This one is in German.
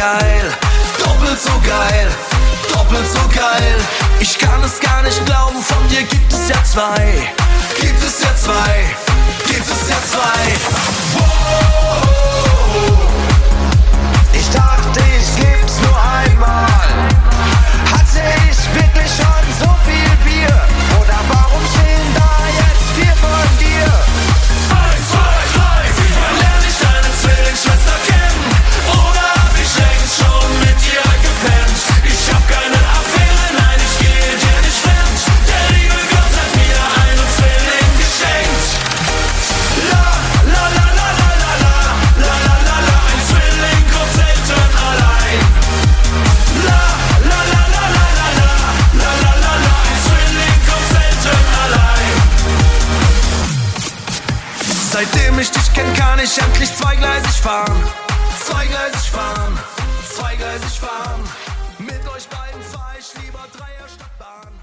geil, doppelt so geil, doppelt so geil. Ich kann es gar nicht glauben, von dir gibt es ja zwei, gibt es ja zwei, gibt es ja zwei. Wow. Ich dachte, ich geb's nur einmal. Hatte ich wirklich schon so viel Bier? Oder warum stehen da jetzt 4 von dir? 1, 2, 3, 4. Lern ich deine Zwillingsschwester kennen? Oder hab ich längst schon mit dir gepennt? Ich hab keine Affäre, nein, ich gehe dir nicht fremd. Der liebe Gott hat mir einen Zwilling geschenkt. La, la, la, la, la, la, la, la, la, la, la. Ein Zwilling kommt selten allein. La, la, la, la, la, la, la, la, la, la, la. Ein Zwilling kommt selten allein. Seitdem ich dich kenn, kann ich endlich zweigleisig fahren. Zweigleisig fahren, zweigleisig fahren. Mit euch beiden fahr ich lieber Dreier statt Bahn.